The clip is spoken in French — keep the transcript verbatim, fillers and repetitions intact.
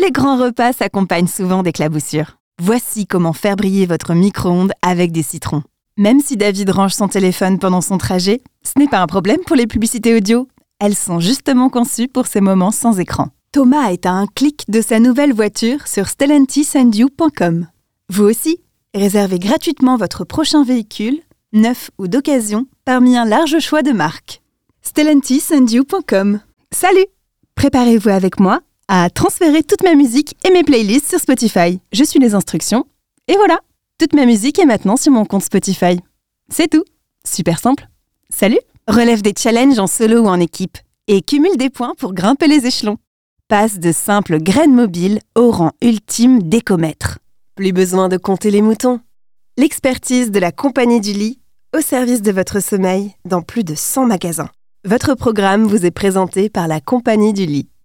les grands repas s'accompagnent souvent d'éclaboussures. Voici comment faire briller votre micro-ondes avec des citrons. Même si David range son téléphone pendant son trajet, ce n'est pas un problème pour les publicités audio. Elles sont justement conçues pour ces moments sans écran. Thomas est à un clic de sa nouvelle voiture sur stellantis and you point com. Vous aussi, réservez gratuitement votre prochain véhicule, neuf ou d'occasion, parmi un large choix de marques. stellantis and you point com. Salut! Préparez-vous avec moi à transférer toute ma musique et mes playlists sur Spotify. Je suis les instructions, et voilà! Toute ma musique est maintenant sur mon compte Spotify. C'est tout. Super simple. Salut! Relève des challenges en solo ou en équipe et cumule des points pour grimper les échelons. Passe de simples graines mobiles au rang ultime d'écomètre. Plus besoin de compter les moutons. L'expertise de la Compagnie du Lit au service de votre sommeil dans plus de cent magasins. Votre programme vous est présenté par la Compagnie du Lit.